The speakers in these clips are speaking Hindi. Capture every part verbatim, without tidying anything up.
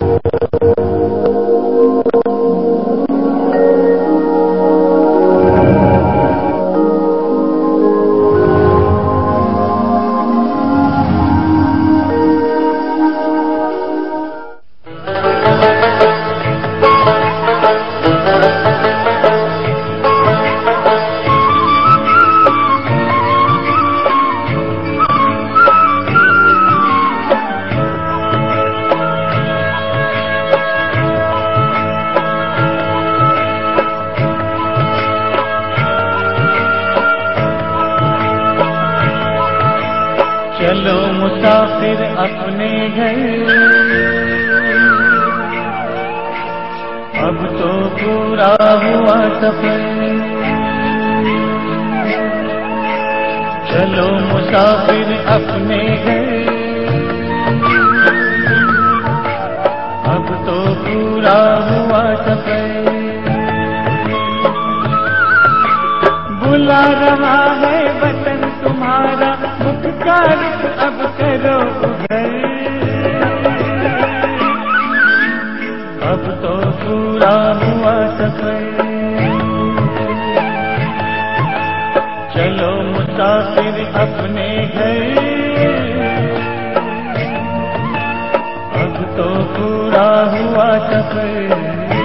चलो मुसाफिर अपने घर, अब तो पूरा हुआ सफर। चलो मुसाफिर अपने घर, अब तो पूरा हुआ सफर। बुला रहा है वतन तुम्हारा, मुख का रुख अब करो उधर। अब तो पूरा हुआ सफर। चलो मुसाफिर अपने घर, अब तो पूरा हुआ सफर।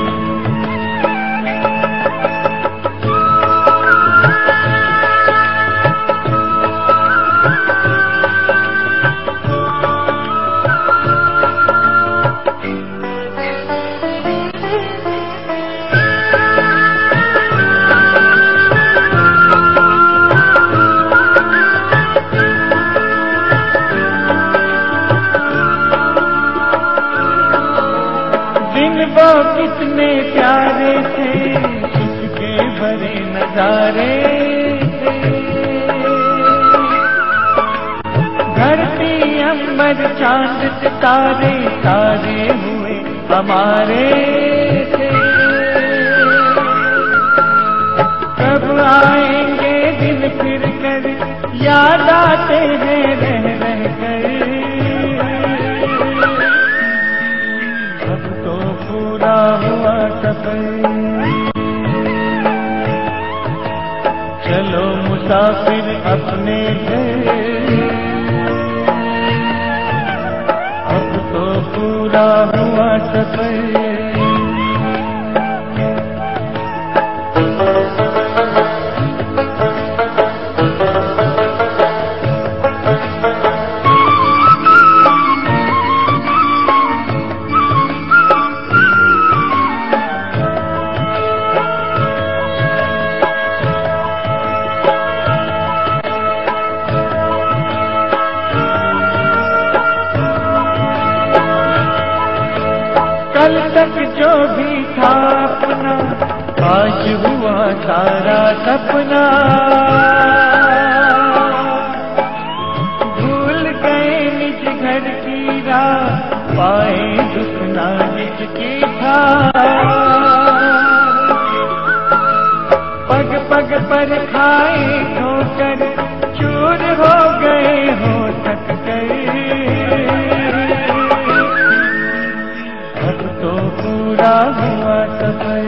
वो कितने प्यारे थे, उसके भरे नजारे थे। धरती अंबर चांद सितारे सारे हुए हमारे थे। कब आएंगे दिन फिर कर, याद आते हैं रह रह कर। पूरा हुआ सफर। चलो मुसाफिर अपने घर, अब तो पूरा हुआ सफर। कल तक जो भी था अपना, आज हुआ सारा सपना। भूल गए निज घर की राह, पाए दुख ना निज की था। पग पग पर खाए ठोकर, चूर हो गए हो थक गए। अब तो पूरा हुआ सफर।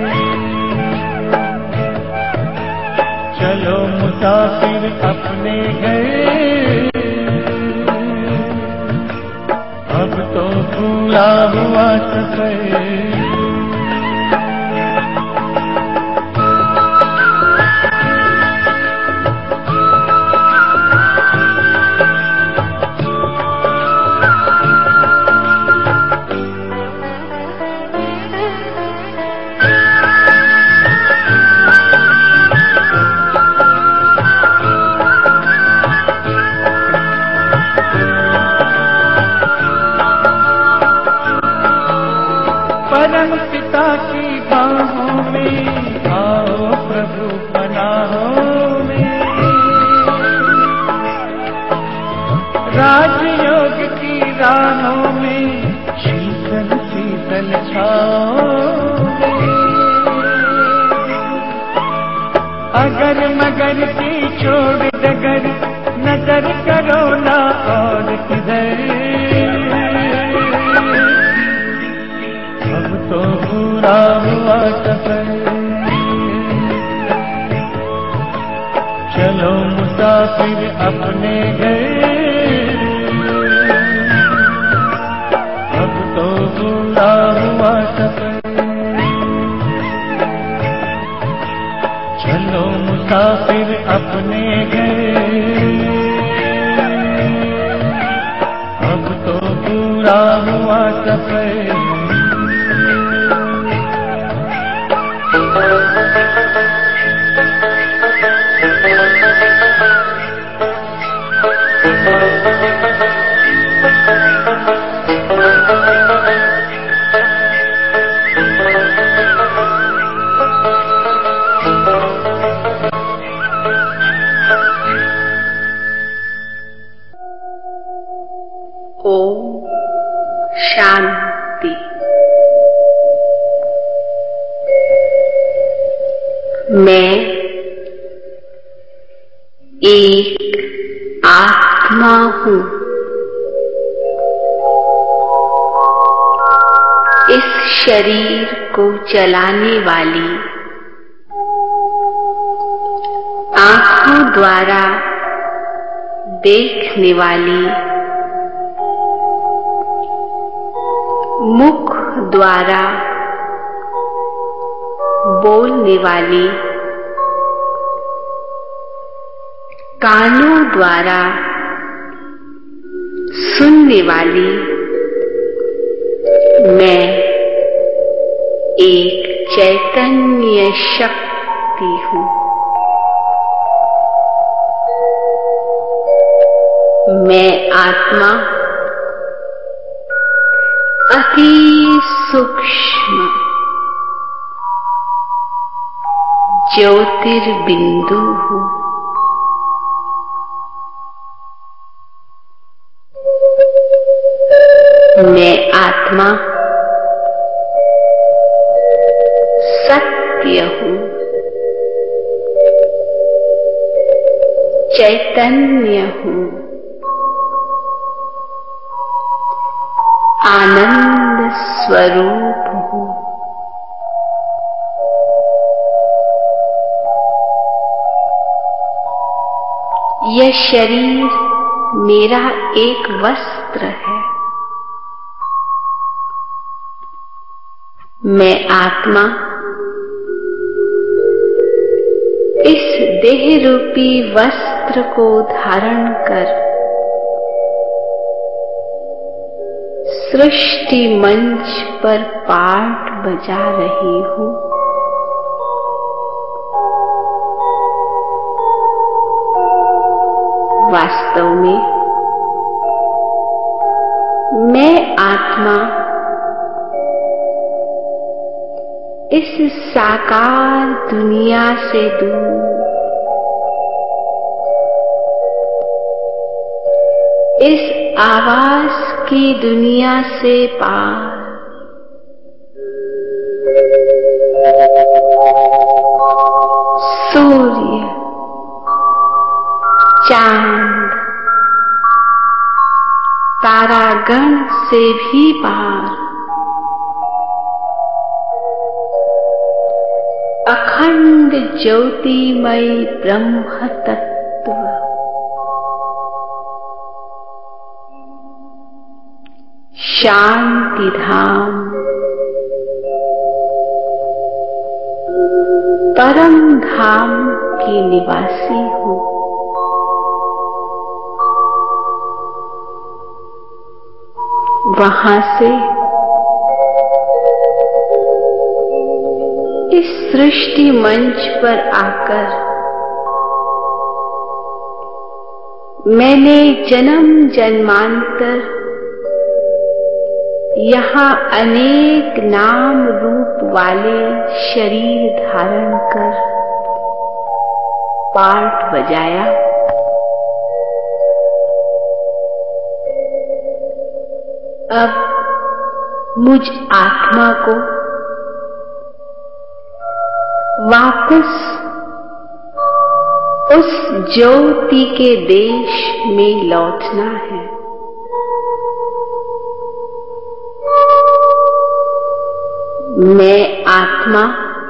चलो मुसाफिर अपने घर, अब तो पूरा हुआ सफर। परम पिता की बाहों में आओ प्रभु पनाहों में। राजयोग की राहों में शीतल शीतल छाओं में। अगर मगर की छोड़ डगर, नजर करो ना और किधर। पूरा हुआ सफर। चलो मुसाफिर अपने घर, अब तो पूरा हुआ सफर। चलो मुसाफिर अपने घर, अब तो पूरा हुआ सफर। ओम शांति। मैं एक आत्मा हूँ। इस शरीर को चलाने वाली, आँखों द्वारा देखने वाली, मुख द्वारा बोलने वाली, कानों द्वारा सुनने वाली मैं एक चैतन्य शक्ति हूँ। मैं आत्मा अति सूक्ष्म ज्योतिर्बिंदु हूँ। मैं आत्मा सत्य हूँ, चैतन्य हूँ, आनंद स्वरूप हूँ। यह शरीर मेरा एक वस्त्र है। मैं आत्मा इस देह रूपी वस्त्र को धारण कर सृष्टि मंच पर पाठ बजा रही हूँ। वास्तव में मैं आत्मा इस साकार दुनिया से दूर, इस आवाज की दुनिया से पार, सूर्य, चांद, तारागण से भी पार, अखंड ज्योतिमय ब्रह्म तत्व, शांति धाम, परम धाम की निवासी हूँ। वहां से इस सृष्टि मंच पर आकर मैंने जन्म जन्मांतर यहाँ अनेक नाम रूप वाले शरीर धारण कर पाठ बजाया। अब मुझ आत्मा को वापस उस ज्योति के देश में लौटना है। मैं आत्मा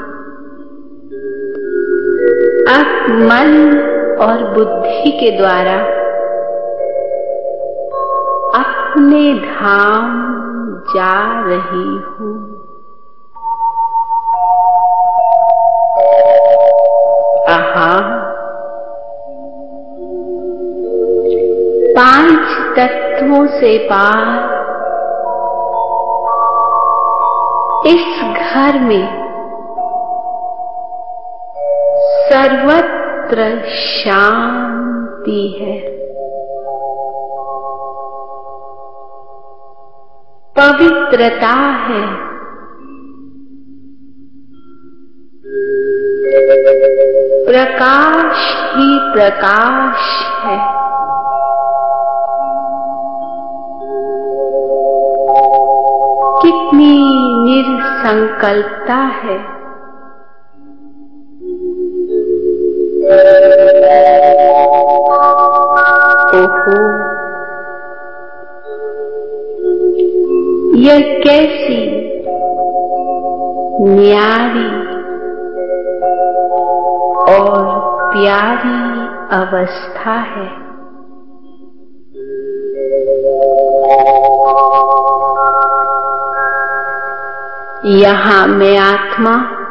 अब मन और बुद्धि के द्वारा अपने धाम जा रही हूँ। आहा, पांच तत्वों से पार इस घर में सर्वत्र शांति है, पवित्रता है, प्रकाश ही प्रकाश है। कितनी निरसंकल्पता है। ओहो, यह कैसी न्यारी और प्यारी अवस्था है। यहाँ मैं आत्मा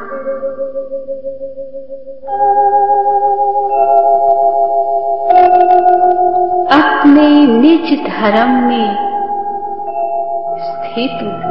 अपने निज धर्म में स्थित हूँ।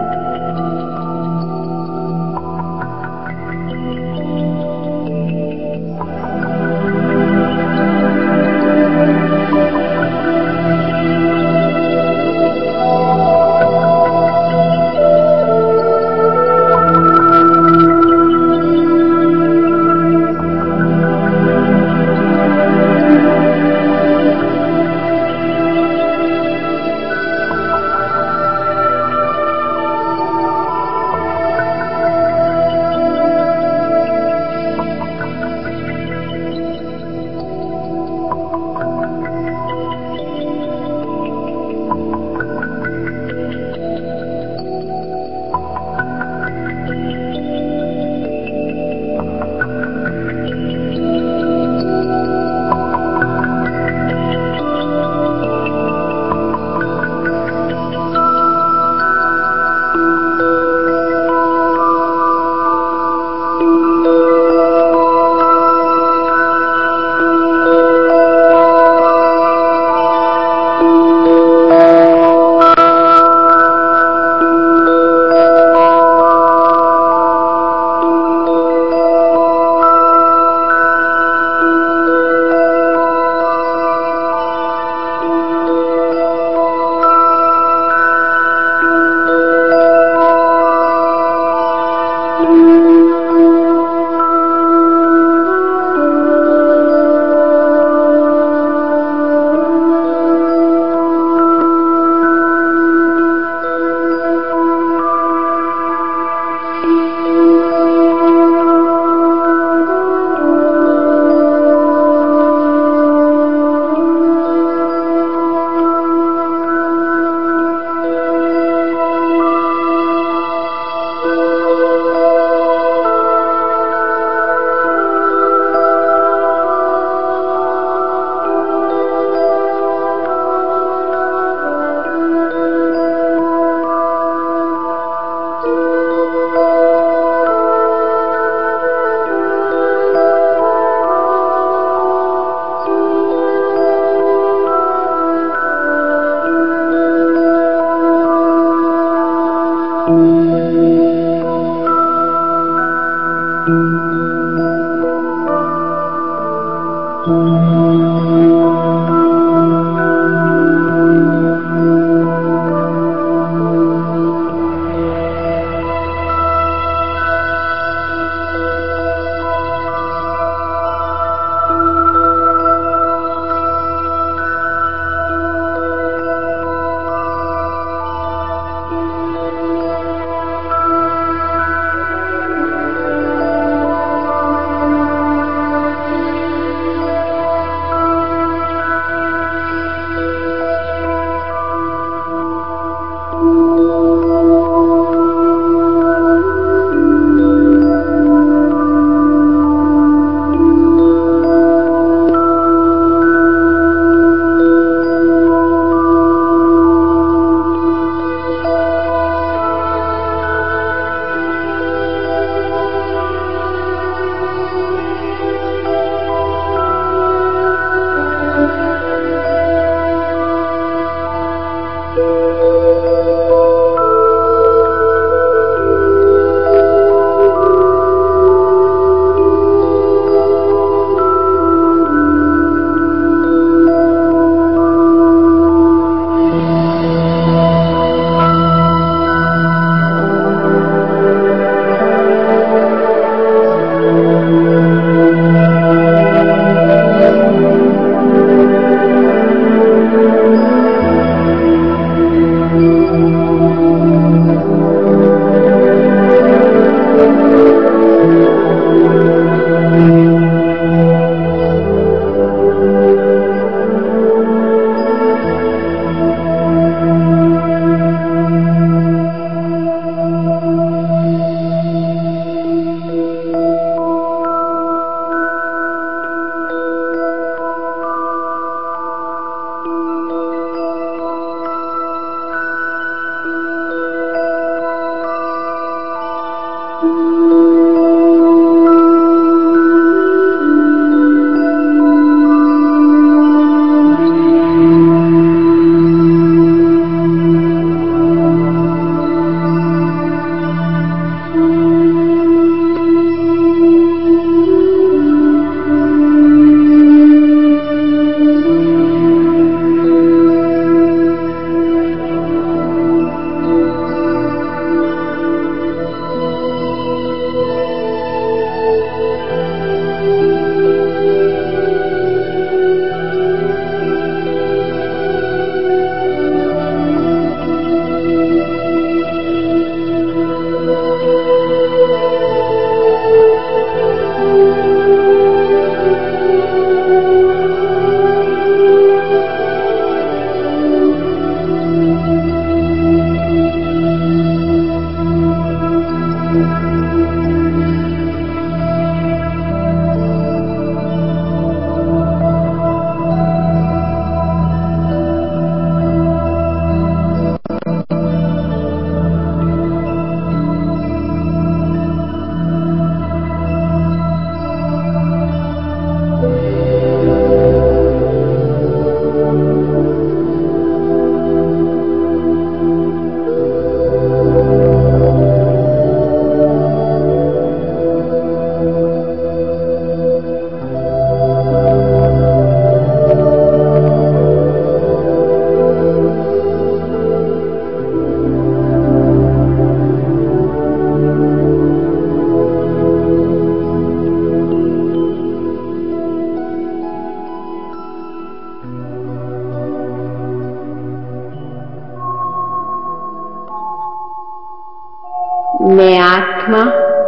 मैं आत्मा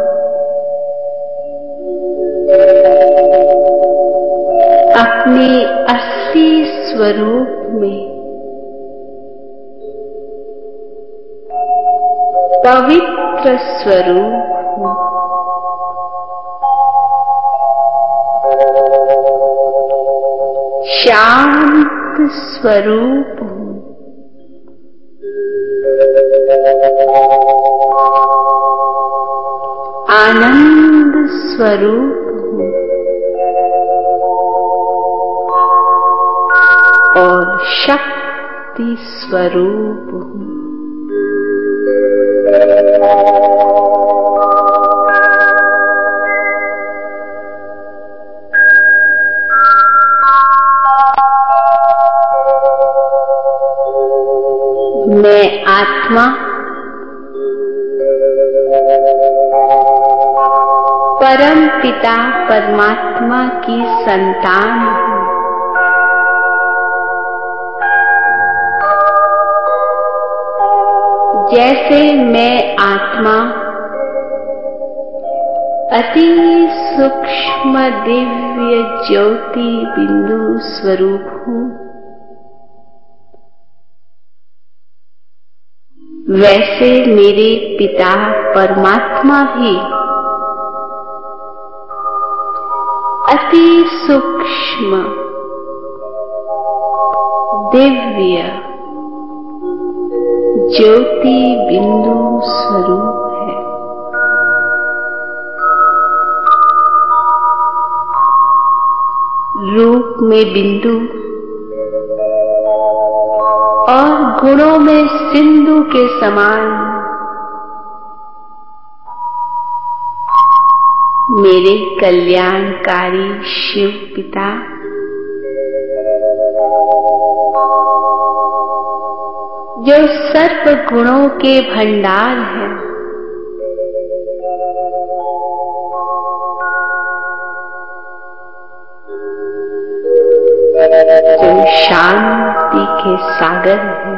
अपने असली स्वरूप में पवित्र स्वरूप हूँ। शांत स्वरूप हूँ। आनंद स्वरूप हूँ और शक्ति स्वरूप हूँ। मैं आत्मा परम पिता परमात्मा की संतान हूँ। जैसे मैं आत्मा अति सूक्ष्म दिव्य ज्योति बिंदु स्वरूप हूँ, वैसे मेरे पिता परमात्मा भी अति सूक्ष्म दिव्य ज्योति बिंदु स्वरूप है। रूप में बिंदु और गुणों में सिंधु के समान मेरे कल्याणकारी शिव पिता जो सर्व गुणों के भंडार है, जो शांति के सागर है,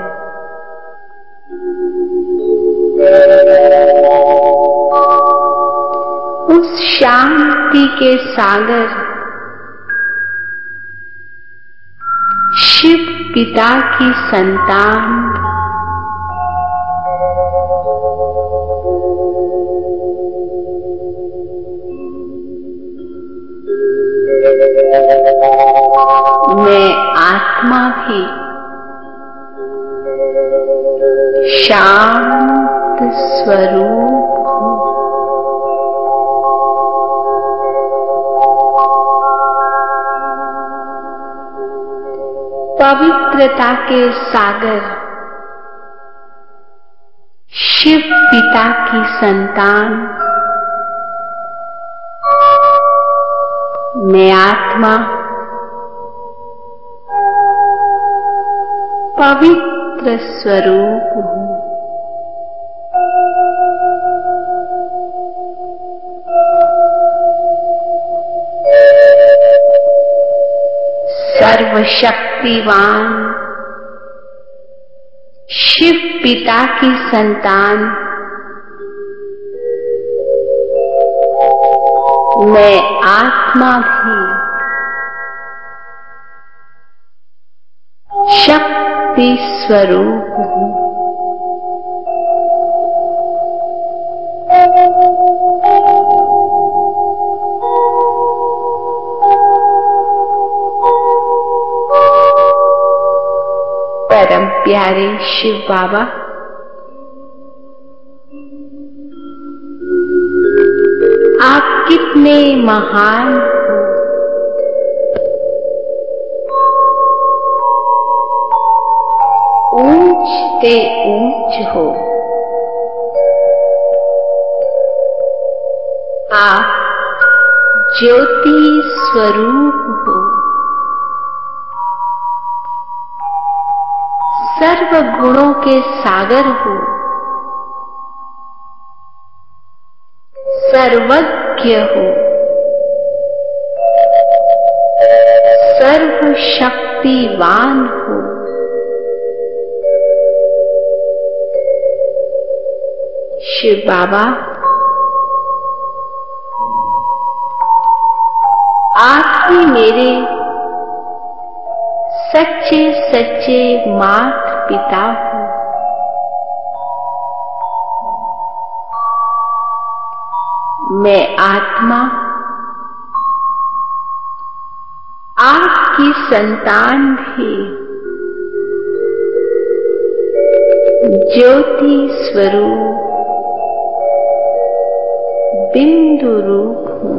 उस शांति के सागर शिव पिता की संतान मैं आत्मा भी शांत स्वरूप हूँ। पवित्रता के सागर, शिव पिता की संतान, मैं आत्मा पवित्र स्वरूप हूँ। सर्वशक्तिवान शिव पिता की संतान, मैं आत्मा भी शक्ति स्वरूप हूँ। परम प्यारे शिव बाबा, आप कितने महान हो। ऊंच ते ऊंच हो। आप ज्योति स्वरूप हो। सर्व गुणों के सागर हो। सर्वज्ञ हो। सर्व शक्तिवान हो। शिव बाबा, आप ही मेरे सच्चे सच्चे माता पिता हो। मैं आत्मा आपकी संतान भी ज्योति स्वरूप बिंदु रूप हूँ।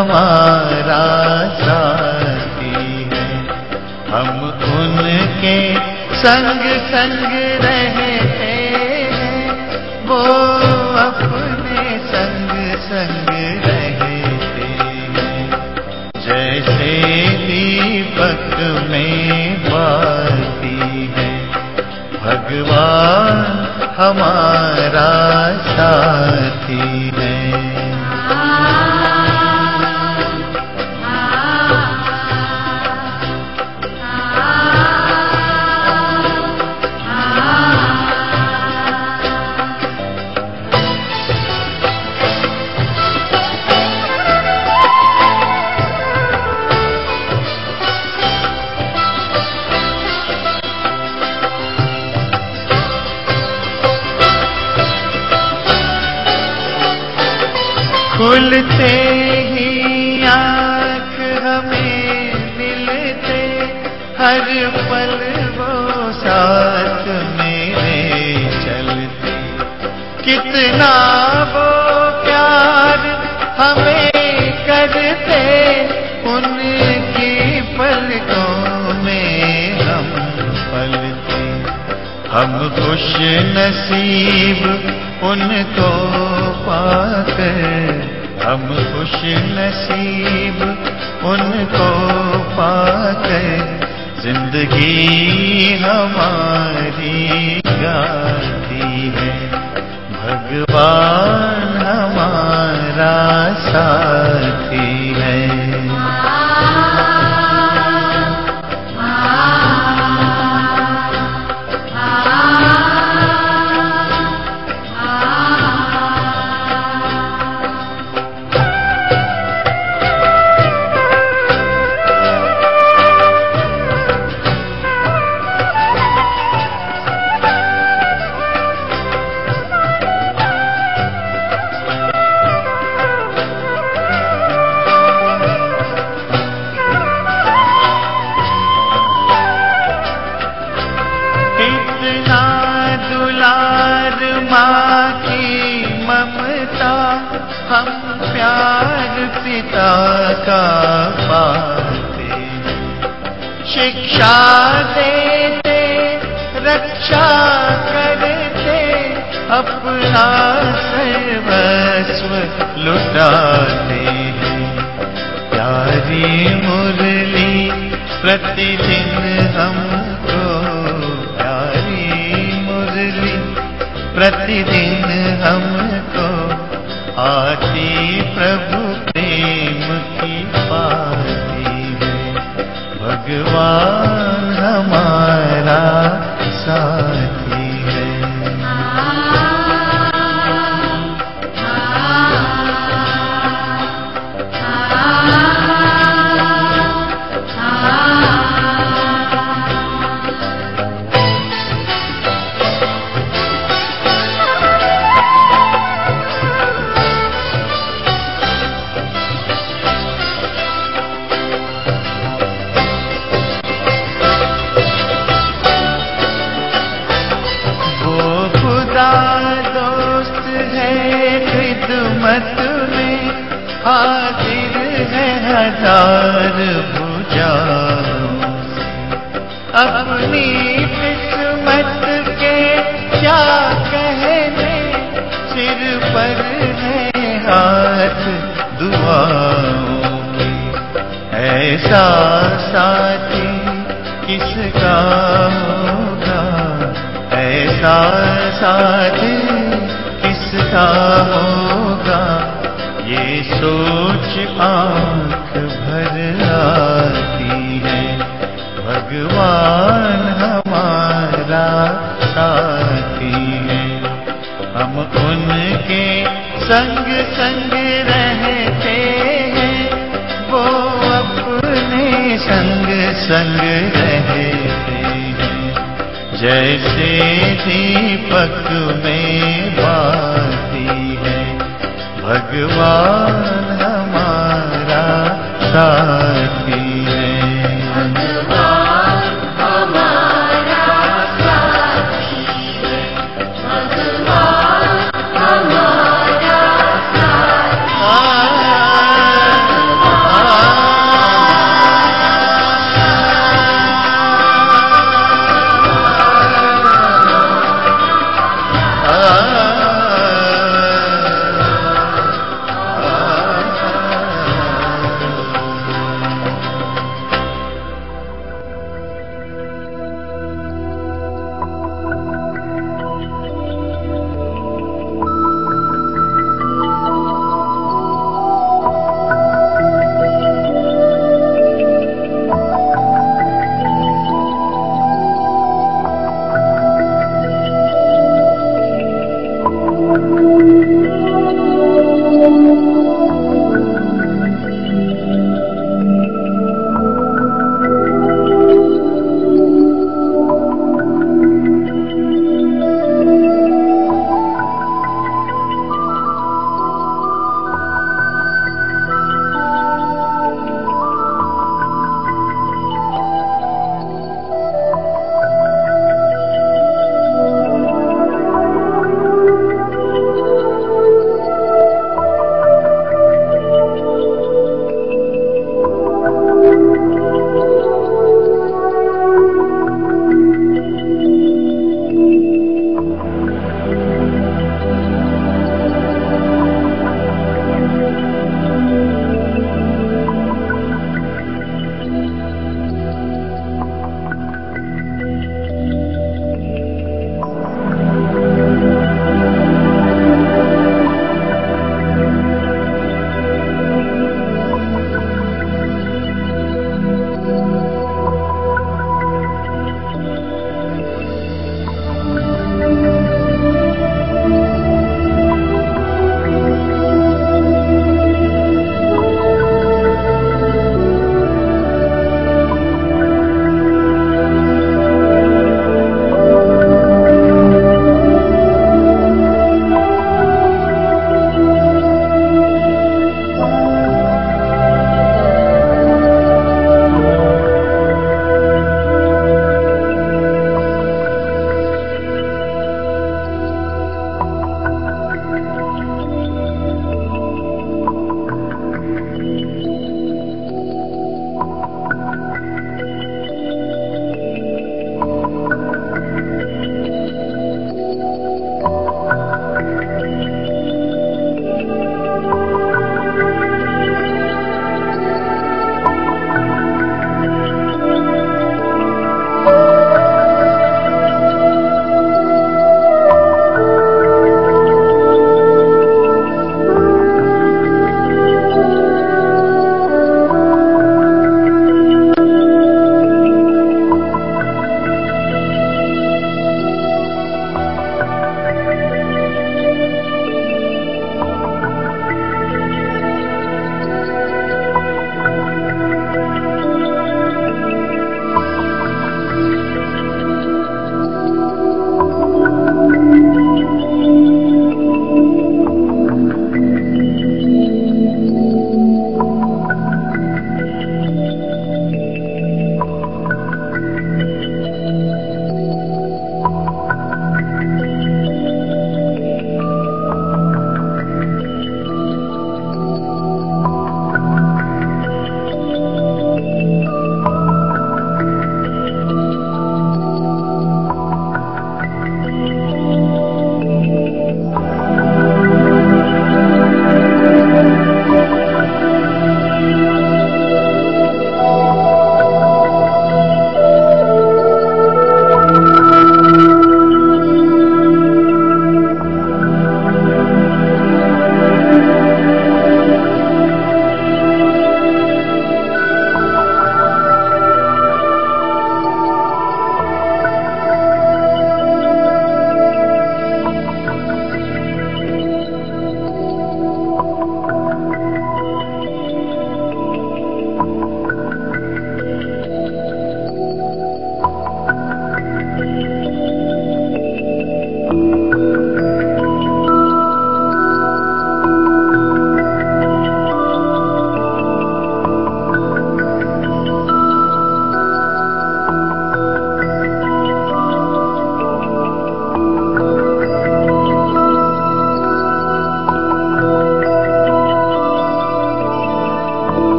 हमारा साथी है। हम उनके संग संग रहते हैं, वो अपने संग संग रहते हैं। जैसे दीपक में बाती है, भगवान हमारा साथी है। खुलते ही आँख हमें मिलते, हर पल वो साथ मेरे चलते। कितना वो प्यार हमें करते, उनकी पलकों में हम पलते। हम खुश नसीब उनको पाकर, हम खुश नसीब उनको पाकर, जिंदगी हमारी गाती है। भगवान हमारा साथी है। माँ की ममता, हम प्यार पिता का पाते। शिक्षा देते, रक्षा करते, अपना सर्वस्व लुटाते हैं। प्यारी मुरली प्रतिदिन हमको, प्यारी मुरली प्रतिदिन हमको आती प्रभु प्रेम की पाती है। भगवान हमारा साथी है। दोस्त है खिदमत में, हाजिर है हजार भुजाओं से। अपनी किस्मत के क्या कहने, सिर पर है हाथ दुआओं के। ऐसा साथी किसका होगा, ऐसा साथी किसका होगा, ये सोच आँख भर आती है। भगवान हमारा साथी है। हम उनके संग संग रहते हैं, वो अपने संग संग रहते हैं। जैसे दीपक में बाती है, भगवान हमारा साथी है। भगवान हमारा साथी है, भगवान हमारा साथी है, भगवान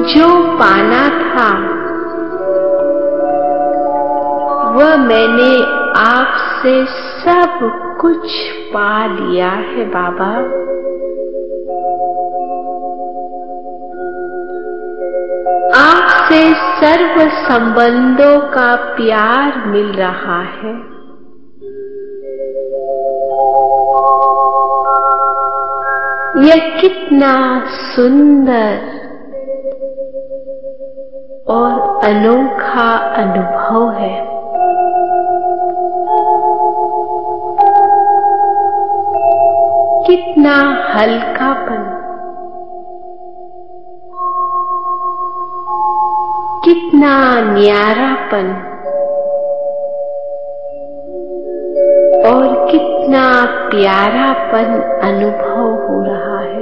जो पाना था वह मैंने आपसे सब कुछ पा लिया है बाबा। आपसे सर्व संबंधों का प्यार मिल रहा है। यह कितना सुंदर और अनोखा अनुभव है। कितना हल्कापन, कितना न्यारापन और कितना प्यारापन अनुभव हो रहा है।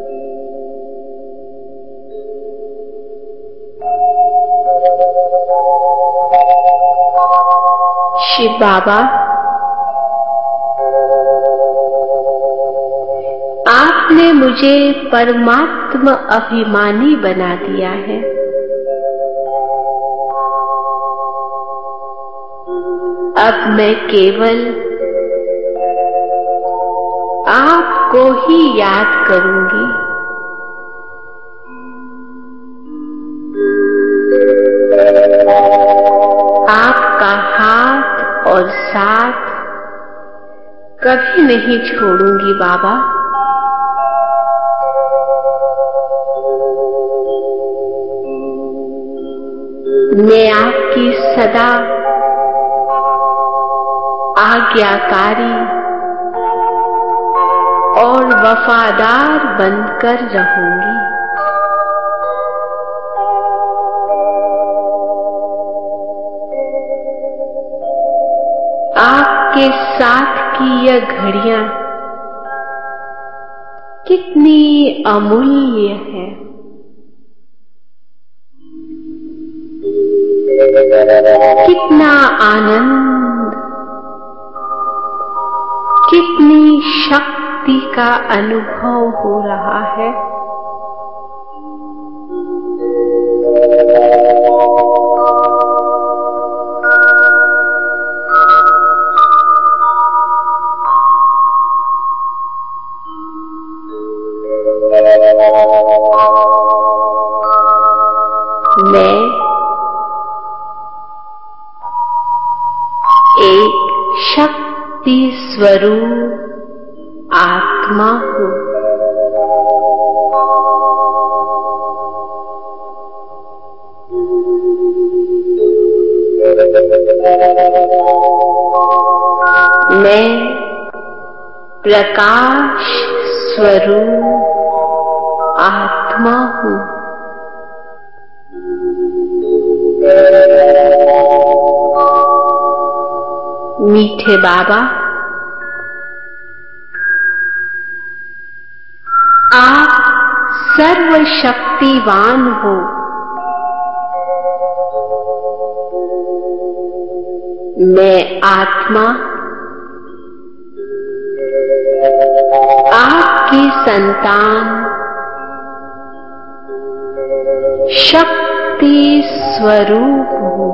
शिव बाबा, आपने मुझे परमात्मा अभिमानी बना दिया है। अब मैं केवल आपको ही याद करूंगी। आपका हाथ और साथ कभी नहीं छोड़ूंगी बाबा। मैं आपकी सदा आज्ञाकारी और वफादार बनकर रहूंगी। आपके साथ की यह घड़ियां कितनी अमूल्य है। कितना आनंद, कितनी शक्ति का अनुभव हो रहा है। मैं एक शक्ति स्वरूप आत्मा हूँ। मैं प्रकाश स्वरूप आत्मा हूँ। मीठे बाबा, आप सर्वशक्तिवान हो। मैं आत्मा आपकी संतान शक्ति स्वरूप हूँ।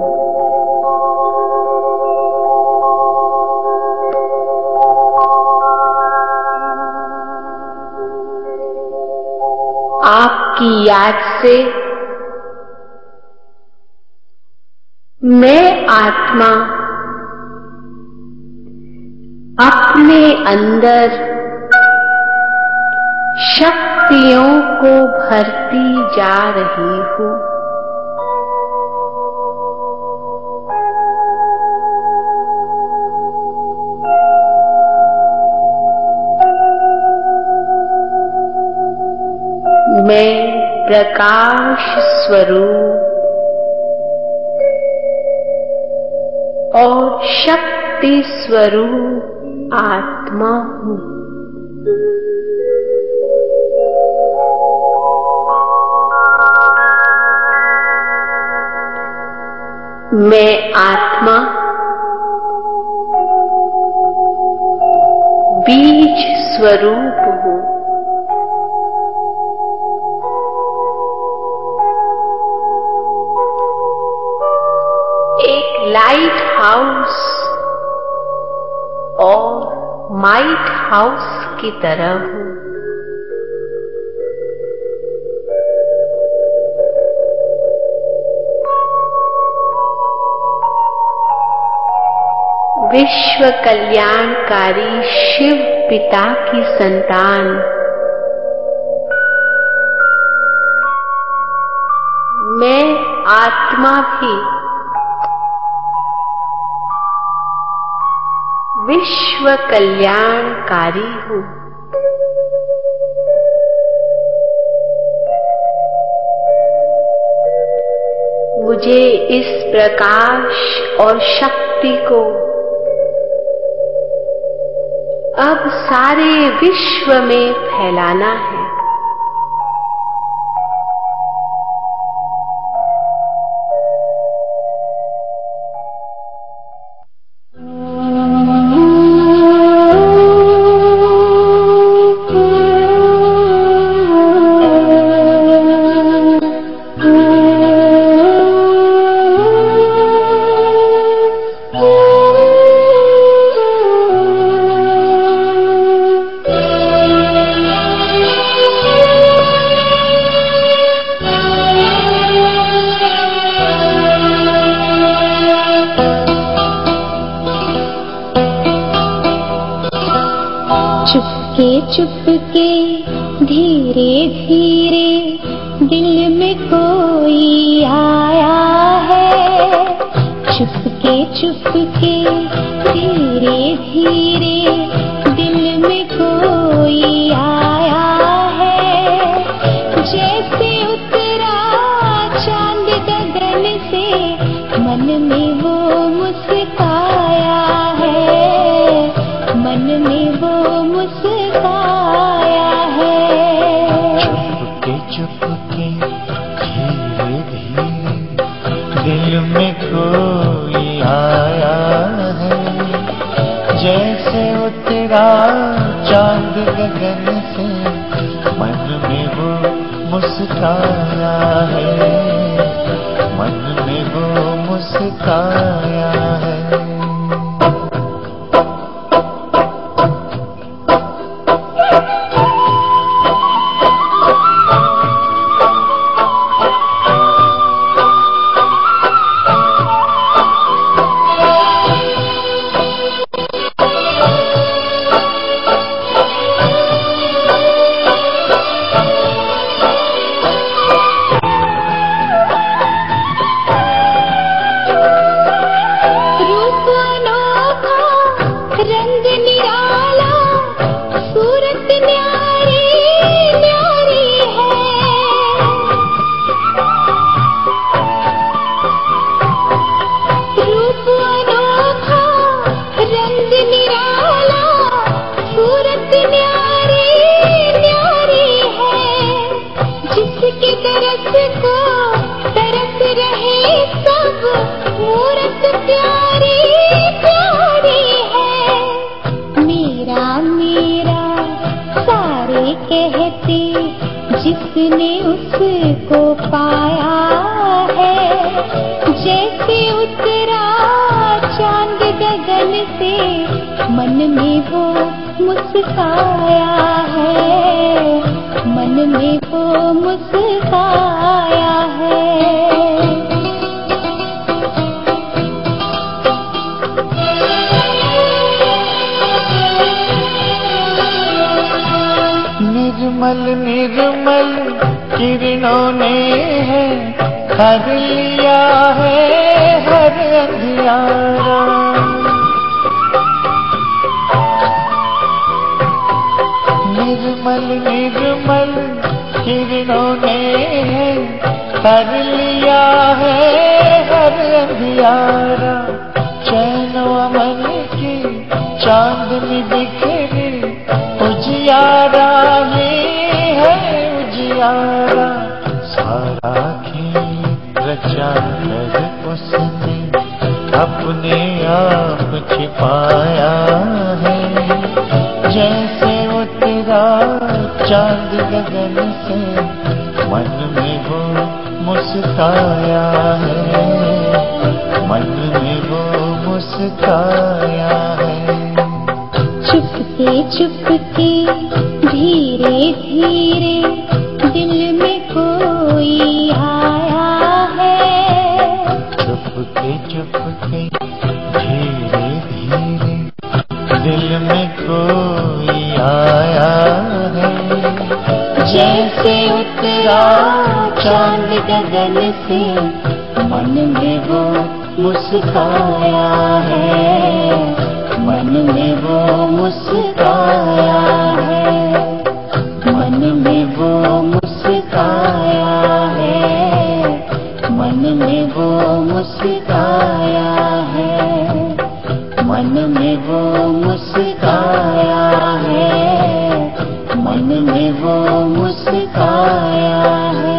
आपकी याद से मैं आत्मा अपने अंदर शक्तियों को भरती जा रही हूँ। मैं प्रकाश स्वरूप और शक्ति स्वरूप आत्मा हूँ। मैं आत्मा बीज स्वरूप हूँ। लाइट हाउस और माइट हाउस की तरह हूँ। विश्व कल्याणकारी शिव पिता की संतान, मैं आत्मा भी विश्व कल्याणकारी हूँ। मुझे इस प्रकाश और शक्ति को अब सारे विश्व में फैलाना है। चुपके चुपके धीरे धीरे दिल में कोई आया है। चुपके चुपके धीरे धीरे दिल में कोई आया है। जैसे उतरा चांद गगन से मन में वो मुस्काया है। मन में वो मुस्काया है। चुपके चुपके धीरे धीरे दिल में कोई आया है। जैसे उतरा चांद गगन से मन में वो मुस्काया है। मन में वो मुस्काया है। जिसने उसको पाया है। जैसे उतरा चांद गगन से मन में वो मुस्काया है। मन में वो मुस्काया है। निर्मल निर्मल किरणों ने है हर लिया है हर अंधियारा। निर्मल निर्मल किरणों ने है हर लिया है हर अंधियारा। चैन अमन की चांदनी बिखरी उजियारा ये है उजियारा। सारा खेल रचा कर उसने अपने आप छिपाया है। जैसे उतरा चांद गगन से मन में वो मुस्काया है। मन में मुस्काया है। चुपके चुपके धीरे धीरे दिल में कोई आया है। चुपके चुपके धीरे धीरे दिल में कोई आया है। जैसे उतरा चांद गगन से मन में वो मुस्काया है। मन में वो मुस्काया है। मन में वो मुस्काया है। मन में वो मुस्काया है। मन में वो मुस्काया है। मन में वो मुस्काया है।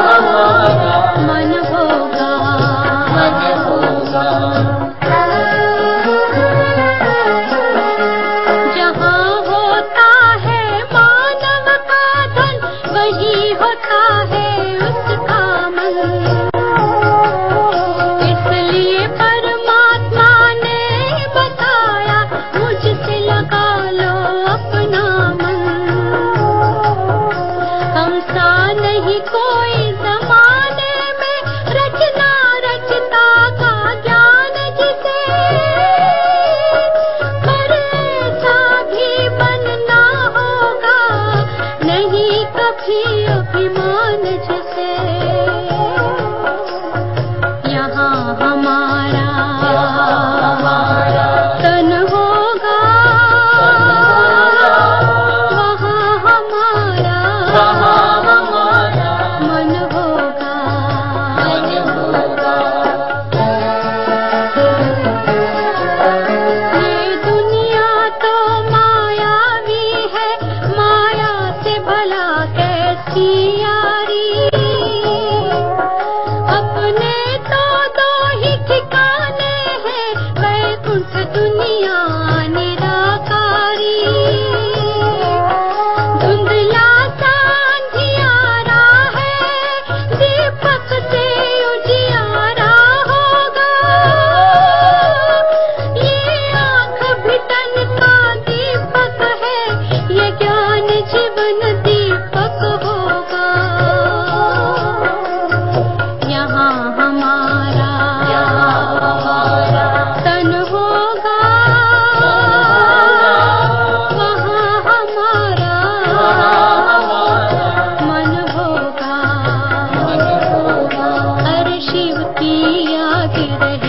मन होगा।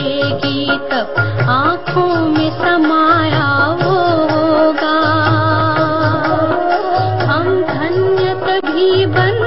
बरसेगी तब आँखों में समाया वो होगा। हम धन्य तभी बन